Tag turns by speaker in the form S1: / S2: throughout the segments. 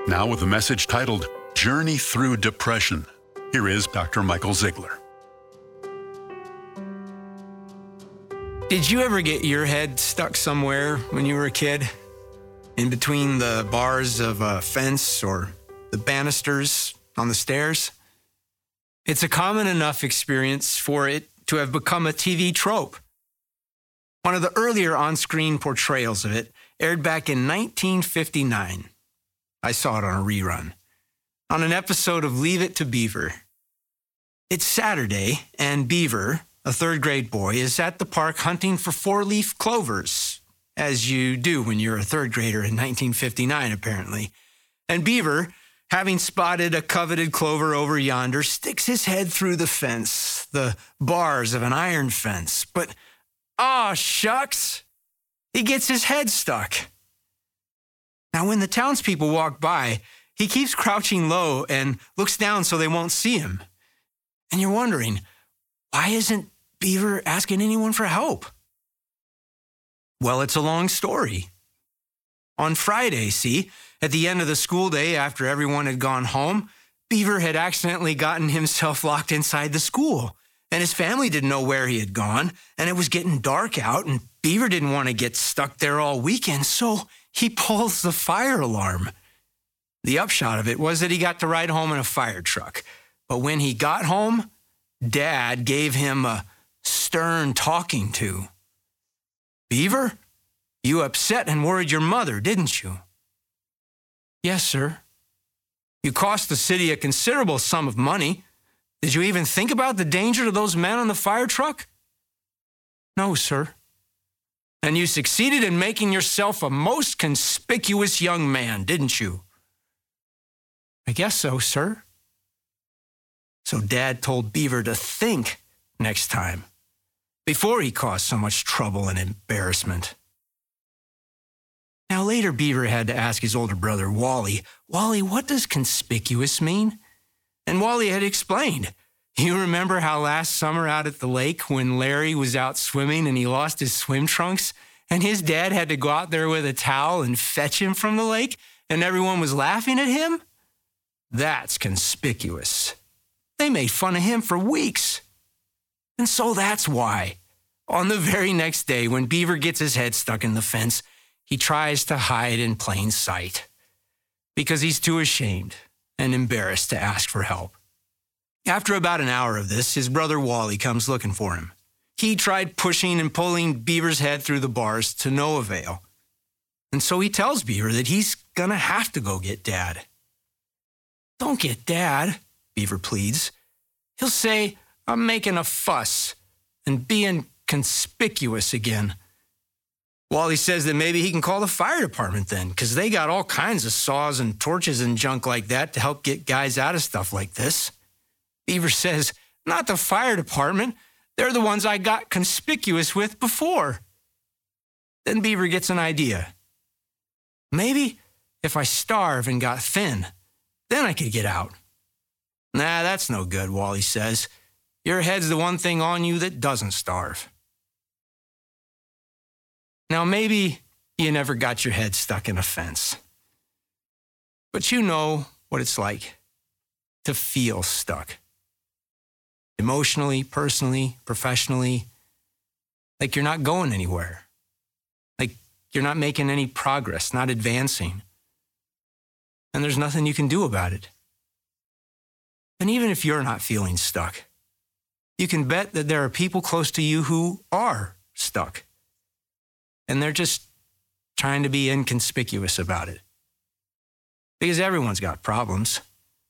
S1: Now with a message titled, Journey Through Depression. Here is Dr. Michael Ziegler.
S2: Did you ever get your head stuck somewhere when you were a kid? In between the bars of a fence or the banisters on the stairs? It's a common enough experience for it to have become a TV trope. One of the earlier on-screen portrayals of it aired back in 1959. I saw it on a rerun, on an episode of Leave It to Beaver. It's Saturday, and Beaver, a third-grade boy, is at the park hunting for four-leaf clovers, as you do when you're a third grader in 1959, apparently. And Beaver, having spotted a coveted clover over yonder, sticks his head through the fence, the bars of an iron fence. But, aw, shucks, he gets his head stuck. Now, when the townspeople walk by, he keeps crouching low and looks down so they won't see him. And you're wondering, why isn't Beaver asking anyone for help? Well, it's a long story. On Friday, at the end of the school day after everyone had gone home, Beaver had accidentally gotten himself locked inside the school, and his family didn't know where he had gone, and it was getting dark out, and Beaver didn't want to get stuck there all weekend, so he pulls the fire alarm. The upshot of it was that he got to ride home in a fire truck. But when he got home, Dad gave him a stern talking to. Beaver, you upset and worried your mother, didn't you? Yes, sir. You cost the city a considerable sum of money. Did you even think about the danger to those men on the fire truck? No, sir. And you succeeded in making yourself a most conspicuous young man, didn't you? I guess so, sir. So Dad told Beaver to think next time, before he caused so much trouble and embarrassment. Now later, Beaver had to ask his older brother, Wally, what does conspicuous mean? And Wally had explained. You remember how last summer out at the lake when Larry was out swimming and he lost his swim trunks and his dad had to go out there with a towel and fetch him from the lake and everyone was laughing at him? That's conspicuous. They made fun of him for weeks. And so that's why, on the very next day when Beaver gets his head stuck in the fence, he tries to hide in plain sight because he's too ashamed and embarrassed to ask for help. After about an hour of this, his brother Wally comes looking for him. He tried pushing and pulling Beaver's head through the bars to no avail. And so he tells Beaver that he's gonna have to go get Dad. Don't get Dad, Beaver pleads. He'll say, I'm making a fuss and being conspicuous again. Wally says that maybe he can call the fire department then, because they got all kinds of saws and torches and junk like that to help get guys out of stuff like this. Beaver says, not the fire department. They're the ones I got conspicuous with before. Then Beaver gets an idea. Maybe if I starve and got thin, then I could get out. Nah, that's no good, Wally says. Your head's the one thing on you that doesn't starve. Now, maybe you never got your head stuck in a fence, but you know what it's like to feel stuck. Emotionally, personally, professionally, like you're not going anywhere, like you're not making any progress, not advancing, and there's nothing you can do about it. And even if you're not feeling stuck, you can bet that there are people close to you who are stuck. And they're just trying to be inconspicuous about it. Because everyone's got problems.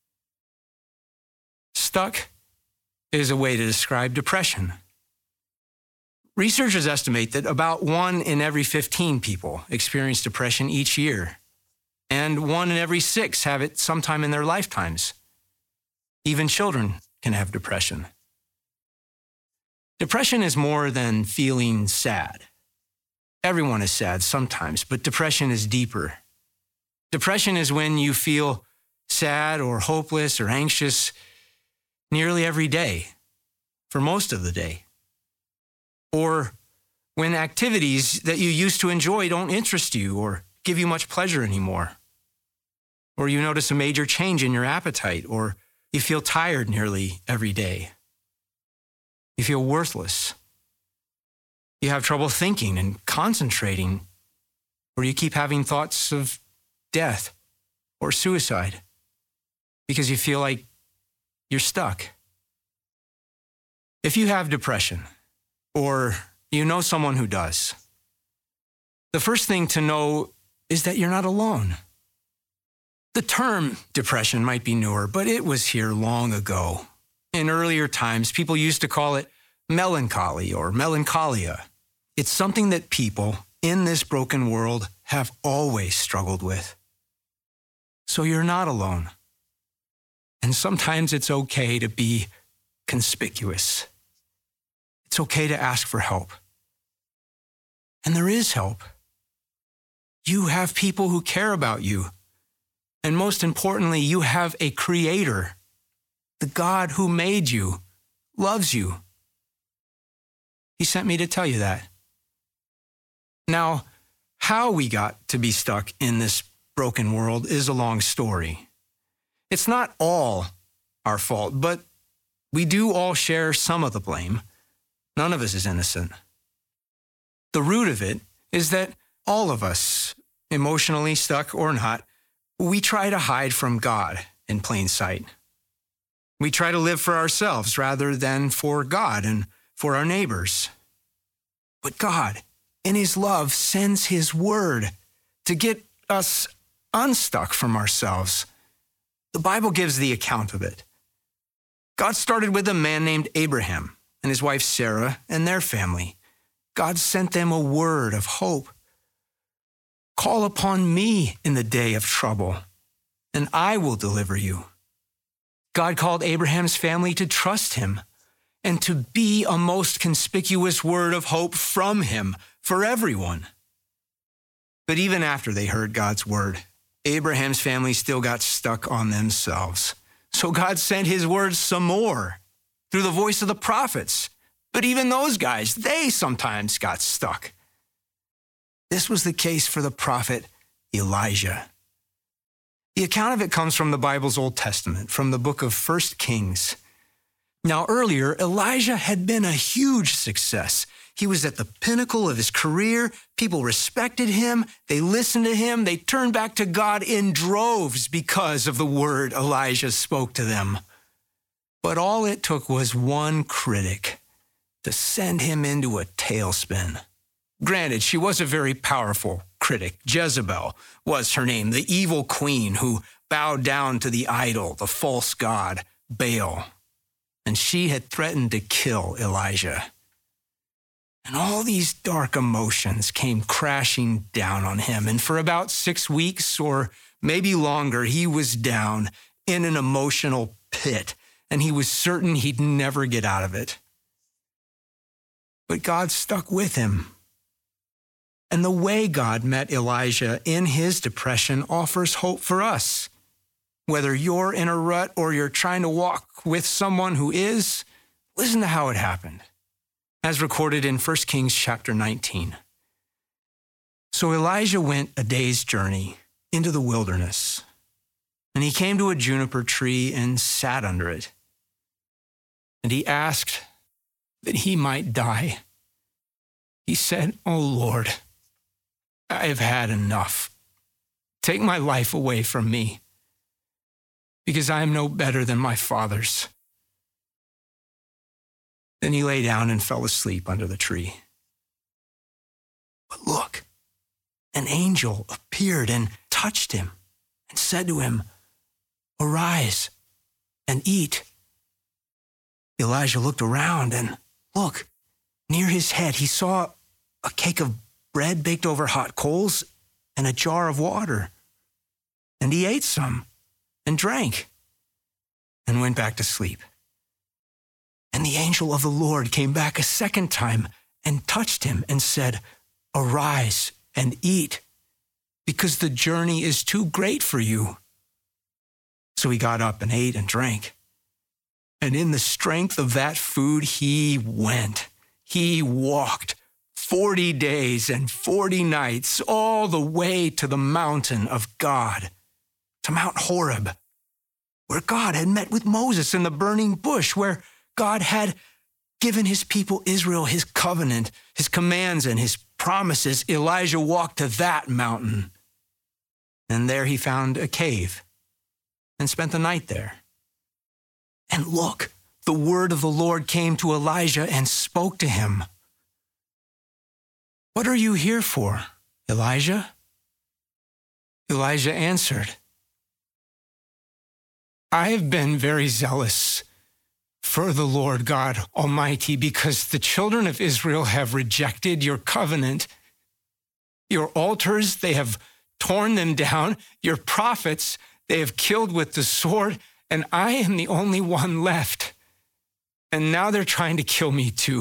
S2: Stuck is a way to describe depression. Researchers estimate that about 1 in every 15 people experience depression each year, and 1 in every 6 have it sometime in their lifetimes. Even children can have depression. Depression is more than feeling sad. Everyone is sad sometimes, but depression is deeper. Depression is when you feel sad or hopeless or anxious nearly every day, for most of the day. Or when activities that you used to enjoy don't interest you or give you much pleasure anymore. or you notice a major change in your appetite, or you feel tired nearly every day. You feel worthless. You have trouble thinking and concentrating, or you keep having thoughts of death or suicide because you feel like you're stuck. If you have depression, or you know someone who does, the first thing to know is that you're not alone. The term depression might be newer, but it was here long ago. In earlier times, people used to call it melancholy or melancholia. It's something that people in this broken world have always struggled with. So you're not alone. And sometimes it's okay to be conspicuous. It's okay to ask for help. And there is help. You have people who care about you. And most importantly, you have a creator. The God who made you loves you. He sent me to tell you that. Now, how we got to be stuck in this broken world is a long story. It's not all our fault, but we do all share some of the blame. None of us is innocent. The root of it is that all of us, emotionally stuck or not, we try to hide from God in plain sight. We try to live for ourselves rather than for God and for our neighbors. But God, in His love, sends His word to get us unstuck from ourselves. The Bible gives the account of it. God started with a man named Abraham and his wife Sarah and their family. God sent them a word of hope. Call upon me in the day of trouble, and I will deliver you. God called Abraham's family to trust Him and to be a most conspicuous word of hope from Him for everyone. But even after they heard God's word, Abraham's family still got stuck on themselves. So God sent His word some more through the voice of the prophets. But even those guys, they sometimes got stuck. This was the case for the prophet Elijah. The account of it comes from the Bible's Old Testament, from the book of 1 Kings. Now, earlier, Elijah had been a huge success. He was at the pinnacle of his career. People respected him. They listened to him. They turned back to God in droves because of the word Elijah spoke to them. But all it took was one critic to send him into a tailspin. Granted, she was a very powerful critic. Jezebel was her name, the evil queen who bowed down to the idol, the false god, Baal. And she had threatened to kill Elijah. And all these dark emotions came crashing down on him. And for about 6 weeks or maybe longer, he was down in an emotional pit. And he was certain he'd never get out of it. But God stuck with him. And the way God met Elijah in his depression offers hope for us. Whether you're in a rut or you're trying to walk with someone who is, listen to how it happened, as recorded in 1 Kings chapter 19. So Elijah went a day's journey into the wilderness, and he came to a juniper tree and sat under it. And he asked that he might die. He said, "Oh Lord, I have had enough. Take my life away from me, because I am no better than my fathers." Then he lay down and fell asleep under the tree. But look, an angel appeared and touched him and said to him, "Arise and eat." Elijah looked around and look, near his head he saw a cake of bread baked over hot coals and a jar of water. And he ate some and drank and went back to sleep. And the angel of the Lord came back a second time and touched him and said, "Arise and eat, because the journey is too great for you." So he got up and ate and drank. And in the strength of that food, he went. He walked 40 days and 40 nights all the way to the mountain of God, to Mount Horeb, where God had met with Moses in the burning bush, where God had given his people Israel his covenant, his commands, and his promises. Elijah walked to that mountain, and there he found a cave and spent the night there. And look, the word of the Lord came to Elijah and spoke to him. "What are you here for, Elijah?" Elijah answered, "I have been very zealous for the Lord God Almighty, because the children of Israel have rejected your covenant. Your altars, they have torn them down. Your prophets, they have killed with the sword, and I am the only one left. And now they're trying to kill me too."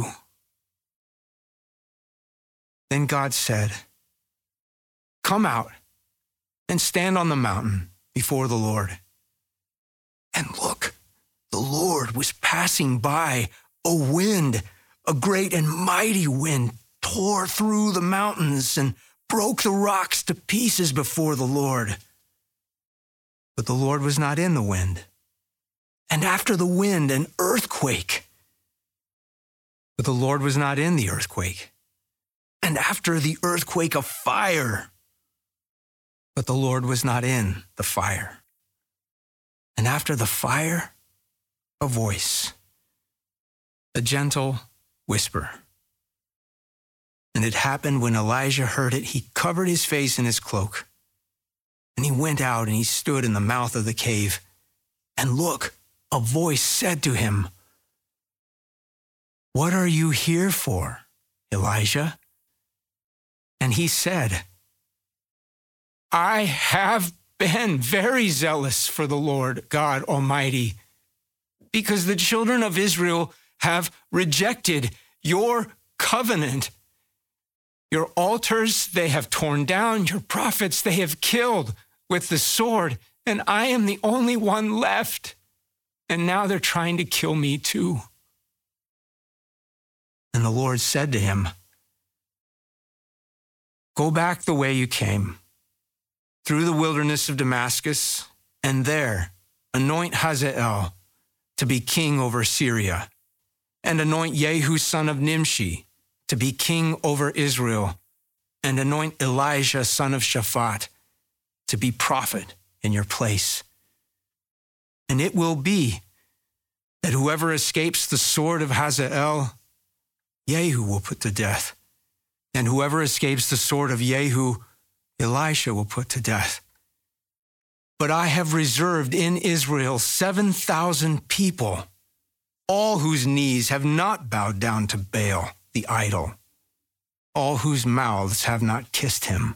S2: Then God said, "Come out and stand on the mountain before the Lord." And look, the Lord was passing by. A wind, a great and mighty wind, tore through the mountains and broke the rocks to pieces before the Lord. But the Lord was not in the wind. And after the wind, an earthquake. But the Lord was not in the earthquake. And after the earthquake, a fire. But the Lord was not in the fire. And after the fire, a voice, a gentle whisper. And it happened when Elijah heard it, he covered his face in his cloak. And he went out and he stood in the mouth of the cave. And look, a voice said to him, "What are you here for, Elijah?" And he said, "I have been very zealous for the Lord God Almighty, because the children of Israel have rejected your covenant. Your altars they have torn down, your prophets they have killed with the sword, and I am the only one left. And now they're trying to kill me too." And the Lord said to him, "Go back the way you came, through the wilderness of Damascus, and there anoint Hazael to be king over Syria, and anoint Jehu son of Nimshi to be king over Israel, and anoint Elijah son of Shaphat to be prophet in your place. And it will be that whoever escapes the sword of Hazael, Jehu will put to death, and whoever escapes the sword of Jehu, Elisha will put to death. But I have reserved in Israel 7,000 people, all whose knees have not bowed down to Baal, the idol, all whose mouths have not kissed him."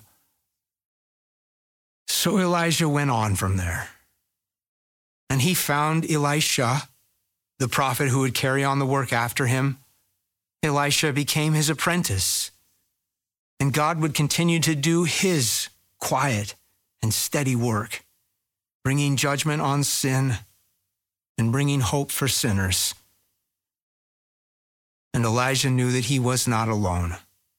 S2: So Elijah went on from there, and he found Elisha, the prophet who would carry on the work after him. Elisha became his apprentice, and God would continue to do his quiet and steady work, bringing judgment on sin and bringing hope for sinners. And Elijah knew that he was not alone.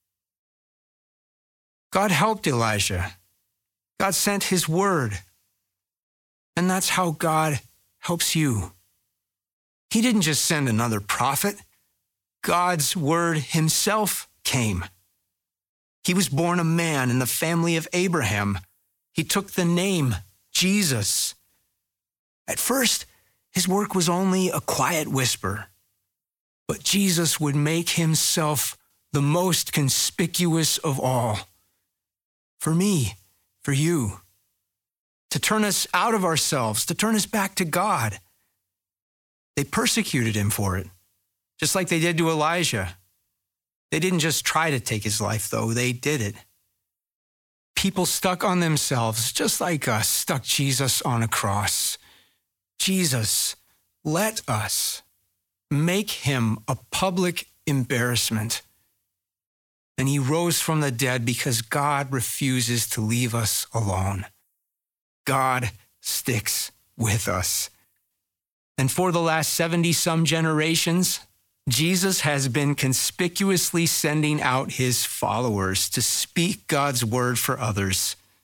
S2: God helped Elijah. God sent his word. And that's how God helps you. He didn't just send another prophet. God's word himself came. He was born a man in the family of Abraham. He took the name Jesus. At first, his work was only a quiet whisper, but Jesus would make himself the most conspicuous of all. For me, for you, to turn us out of ourselves, to turn us back to God. They persecuted him for it, just like they did to Elijah. They didn't just try to take his life, though. They did it. People stuck on themselves, just like us, stuck Jesus on a cross. Jesus, let us make him a public embarrassment. And he rose from the dead because God refuses to leave us alone. God sticks with us. And for the last 70-some generations, Jesus has been conspicuously sending out his followers to speak God's word for others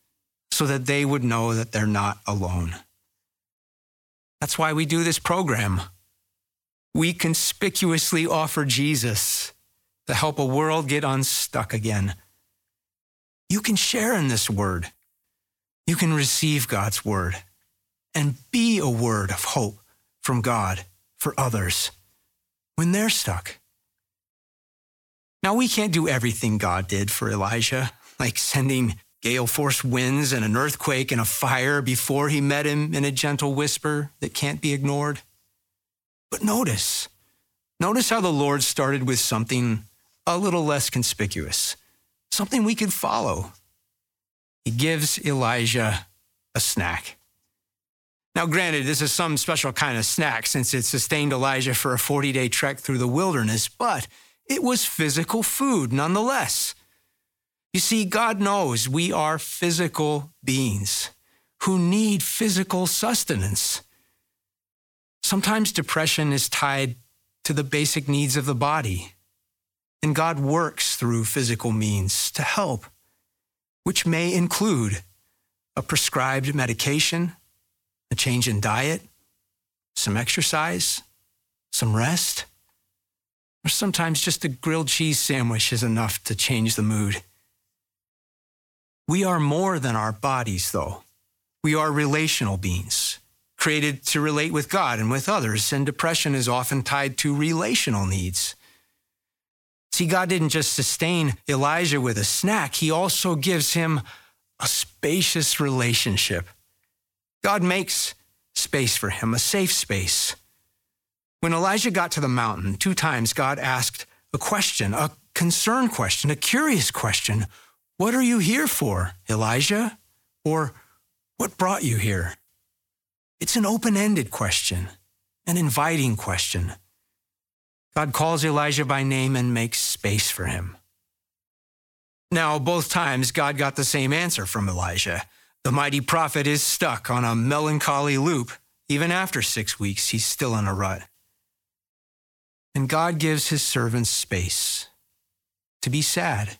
S2: so that they would know that they're not alone. That's why we do this program. We conspicuously offer Jesus to help a world get unstuck again. You can share in this word. You can receive God's word and be a word of hope from God for others when they're stuck. Now, we can't do everything God did for Elijah, like sending gale-force winds and an earthquake and a fire before he met him in a gentle whisper that can't be ignored. But notice how the Lord started with something a little less conspicuous, something we could follow. He gives Elijah a snack. Now, granted, this is some special kind of snack since it sustained Elijah for a 40-day trek through the wilderness, but it was physical food nonetheless. You see, God knows we are physical beings who need physical sustenance. Sometimes depression is tied to the basic needs of the body, and God works through physical means to help, which may include a prescribed medication, a change in diet, some exercise, some rest, or sometimes just a grilled cheese sandwich is enough to change the mood. We are more than our bodies, though. We are relational beings, created to relate with God and with others, and depression is often tied to relational needs. See, God didn't just sustain Elijah with a snack, he also gives him a spacious relationship. God makes space for him, a safe space. When Elijah got to the mountain, 2 times God asked a question, a concerned question, a curious question. What are you here for, Elijah? Or what brought you here? It's an open-ended question, an inviting question. God calls Elijah by name and makes space for him. Now, both times, God got the same answer from Elijah. The mighty prophet is stuck on a melancholy loop. Even after 6 weeks, he's still in a rut. And God gives his servants space to be sad.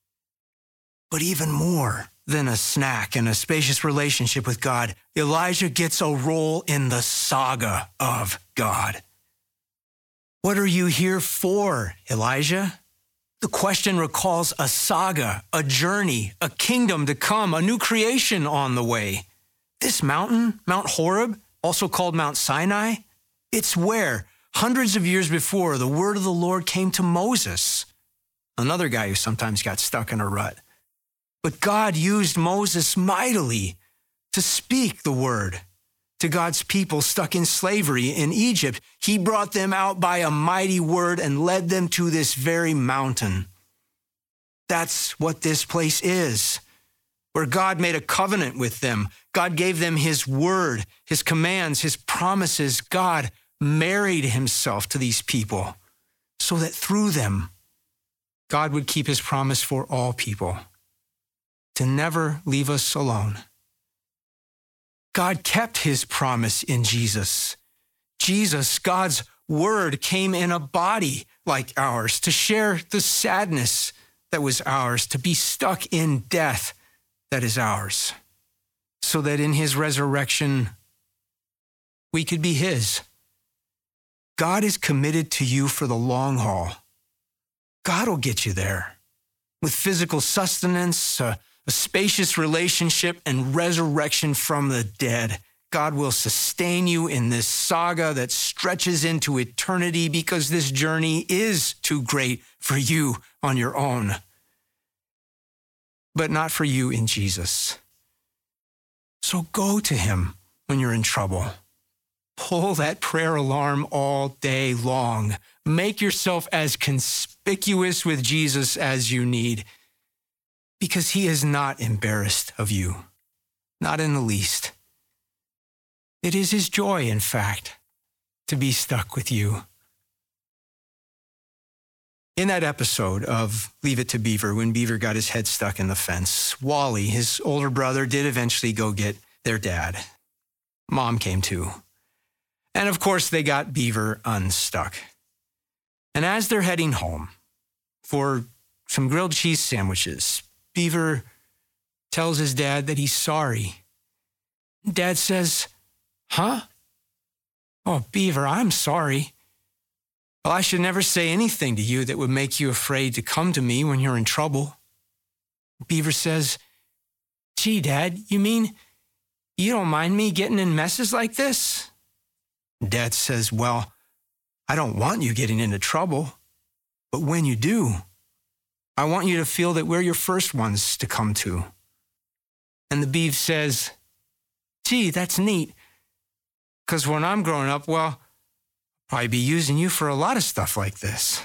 S2: But even more than a snack and a spacious relationship with God, Elijah gets a role in the saga of God. What are you here for, Elijah? The question recalls a saga, a journey, a kingdom to come, a new creation on the way. This mountain, Mount Horeb, also called Mount Sinai, it's where, hundreds of years before, the word of the Lord came to Moses, another guy who sometimes got stuck in a rut. But God used Moses mightily to speak the word to God's people stuck in slavery in Egypt. He brought them out by a mighty word and led them to this very mountain. That's what this place is, where God made a covenant with them. God gave them his word, his commands, his promises. God married himself to these people so that through them, God would keep his promise for all people to never leave us alone. God kept his promise in Jesus. Jesus, God's word, came in a body like ours to share the sadness that was ours, to be stuck in death that is ours, so that in his resurrection, we could be his. God is committed to you for the long haul. God will get you there with physical sustenance, a spacious relationship, and resurrection from the dead. God will sustain you in this saga that stretches into eternity because this journey is too great for you on your own, but not for you in Jesus. So go to him when you're in trouble. Pull that prayer alarm all day long. Make yourself as conspicuous with Jesus as you need, because he is not embarrassed of you, not in the least. It is his joy, in fact, to be stuck with you. In that episode of Leave It to Beaver, when Beaver got his head stuck in the fence, Wally, his older brother, did eventually go get their dad. Mom came too. And of course, they got Beaver unstuck. And as they're heading home for some grilled cheese sandwiches, Beaver tells his dad that he's sorry. Dad says, "Huh? Oh, Beaver, I'm sorry. Well, I should never say anything to you that would make you afraid to come to me when you're in trouble." Beaver says, "Gee, Dad, you mean you don't mind me getting in messes like this?" Dad says, "Well, I don't want you getting into trouble, but when you do, I want you to feel that we're your first ones to come to." And the Beav says, "Gee, that's neat, because when I'm growing up, well, I'll probably be using you for a lot of stuff like this."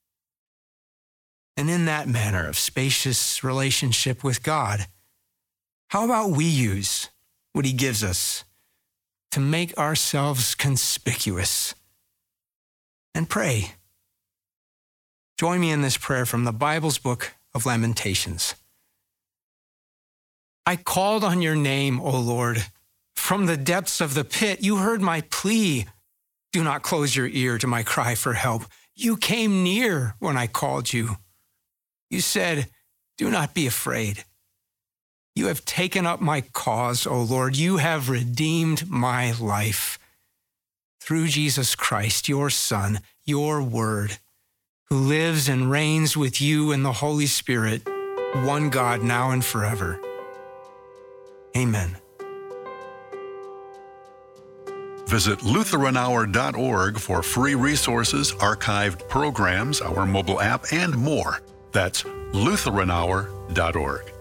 S2: And in that manner of spacious relationship with God, how about we use what he gives us to make ourselves conspicuous and pray? Join me in this prayer from the Bible's book of Lamentations. I called on your name, O Lord. From the depths of the pit, you heard my plea. Do not close your ear to my cry for help. You came near when I called you. You said, do not be afraid. You have taken up my cause, O Lord. You have redeemed my life. Through Jesus Christ, your Son, your Word, who lives and reigns with you in the Holy Spirit, one God, now and forever. Amen.
S1: Visit LutheranHour.org for free resources, archived programs, our mobile app, and more. That's LutheranHour.org.